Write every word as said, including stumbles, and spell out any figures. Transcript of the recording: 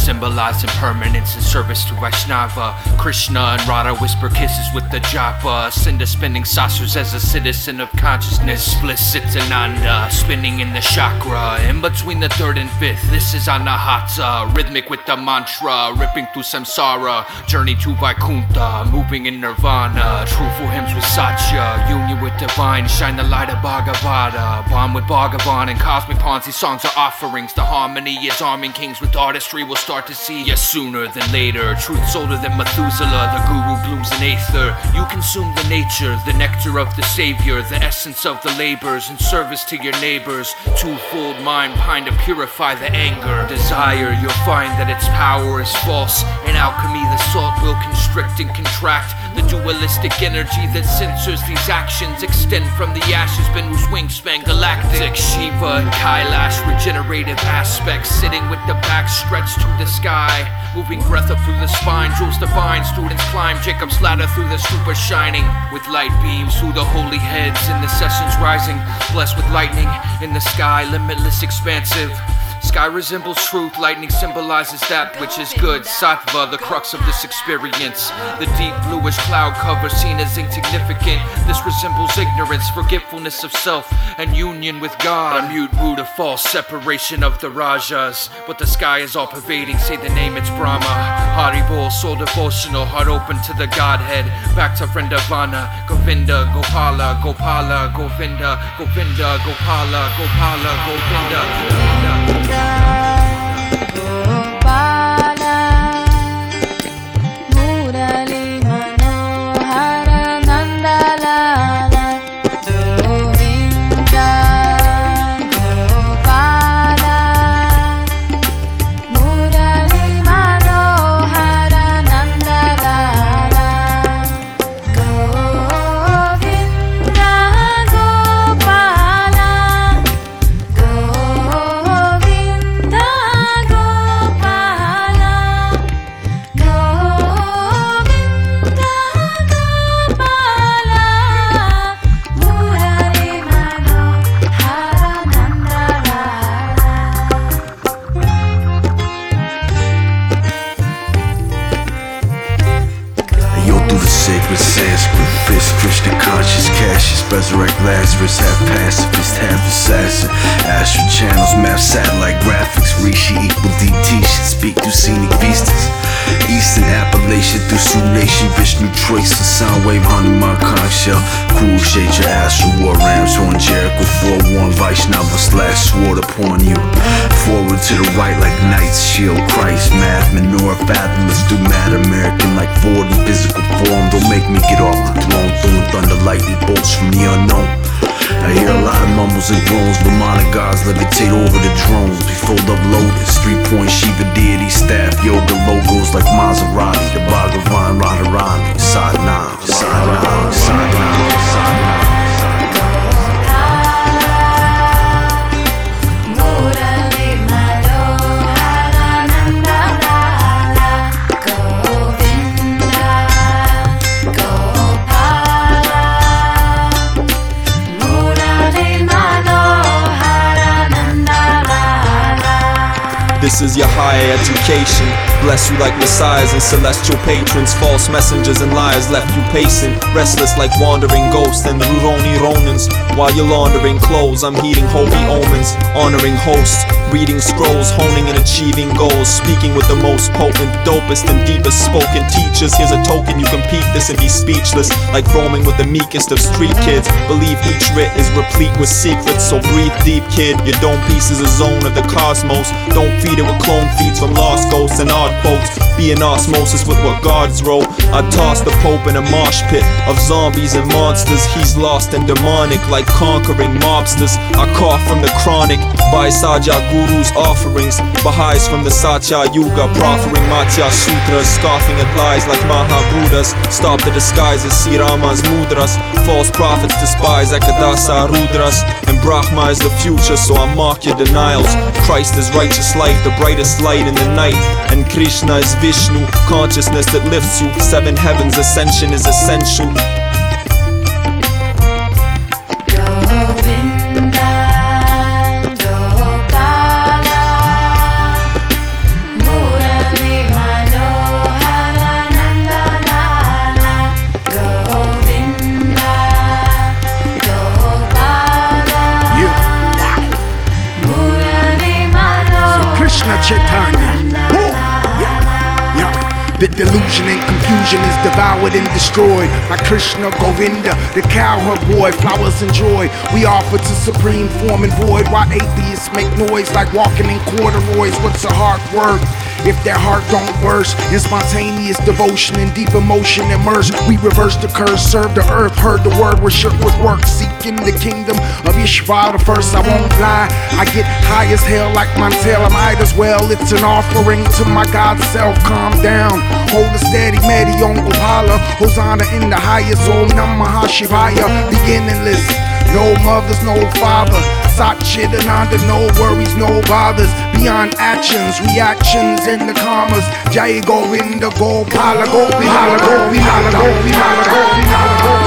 symbolize impermanence in service to Vaishnava. Krishna and Radha whisper kisses with the japa. Cinda spinning saucers as a citizen of consciousness. Bliss sits Ananda, spinning in the chakra. In between the third and fifth, this is Anahata. Rhythmic with the mantra, ripping through samsara. Journey to Vaikuntha, moving in nirvana. Truthful hymns with Satya, union with divine. Shine the light of Bhagavata. Bond with Bhagavan and cosmic pawns. These songs are offerings. The harmony is arming kings with artistry. We'll start to see yes sooner than later. Truth's older than Methuselah. The guru blooms in aether. You consume the nature, the nectar of the savior. The essence of the labors in service to your neighbors. Twofold mind pine to purify the anger. Desire, you'll find that its power is false. In alchemy, the salt will constrict and contract. The dualistic energy that censors these actions extend from the ashes beneath whose wingspan galactic. Shiva and Kailash, regenerative aspects, sitting with the back stretched to the sky. Moving breath up through the spine, jewels divine. Students climb Jacob's ladder through the stupa, shining with light beams through the holy heads. In the sessions rising, blessed with lightning in the sky, limitless, expansive. Sky resembles truth, lightning symbolizes that which is good. Sattva, the crux of this experience. The deep bluish cloud cover seen as insignificant. This resembles ignorance, forgetfulness of self, and union with God. A mute mood of false separation of the rajas. But the sky is all pervading, say the name, it's Brahma. Haribol, soul devotional, heart open to the Godhead. Back to Vrindavana, Govinda, Gopala, Gopala, Govinda, Govinda, Gopala, Gopala, Govinda, Govinda. Sacred Sanskrit, fist, Krishna conscious, Cassius, resurrect Lazarus, half pacifist, half assassin. Astral channels, map satellite graphics, Rishi equal D T, should speak through scenic vistas. Eastern Appalachia through Sioux Nation, Vishnu trace the sound wave, Hanuman conch shell. Cool shade your astral war rams, horn Jericho, forewarned Vaishnava slash sword upon you. Forward to the right like knights, shield Christ, math, menorah, fathomless through matter, American like forty physical form. Don't make me get off the throne, throwing thunder lightning bolts from the unknown. I hear a lot of mumbles and groans, but minor gods levitate over the drones. We fold up lotus, three-point Shiva deity staff, yoga logos like Maserati, the Bhagavan, Radharani, Sadhana, Sadhana, Sadhana, Sadhana. This is your higher education. Bless you like messiahs and celestial patrons. False messengers and liars left you pacing, restless like wandering ghosts and Ruroni Ronins. While you're laundering clothes, I'm heeding holy omens, honoring hosts, reading scrolls, honing and achieving goals, speaking with the most potent, dopest and deepest spoken teachers. Here's a token, you can peek this and be speechless, like roaming with the meekest of street kids. Believe each writ is replete with secrets, so breathe deep, kid. Your dome piece is a zone of the cosmos. Don't feed it with clone feeds from lost ghosts and odd quotes. Be in osmosis with what gods wrote. I toss the Pope in a mosh pit of zombies and monsters. He's lost and demonic like conquering mobsters. I cough from the chronic by Saja Guru's offerings. Baha'is from the Satya Yuga, proffering Matya Sutras, scoffing at lies like Mahabuddhas. Stop the disguises, see Rama's mudras. False prophets despise Ekadasa Rudras. And Brahma is the future, so I mock your denials. Christ is righteous light, the brightest light in the night. And Krishna is Vishnu, consciousness that lifts you. Seven heavens, ascension is essential. Govinda, Gopala, Murali. The delusion and confusion is devoured and destroyed by Krishna Govinda, the cowherd boy, flowers and joy we offer to supreme form and void. Why atheists make noise like walking in corduroys? What's a heart worth if their heart don't burst in spontaneous devotion and deep emotion immersed? We reverse the curse, serve the earth, heard the word, we're shook with work, seeking the kingdom of Ishvara first. I won't lie, I get high as hell like Montel, I might as well. It's an offering to my God self. Calm down, hold a steady Medi on Gopala, Hosanna in the highest. Om Namah Shivaya, beginningless. No mothers, no father. Satchidananda, no worries, no bothers. Beyond actions, reactions in the commas. Jai Govinda, Gopala, Gopala, Gopala, Gopala, Gopala, Gopala, Gopala.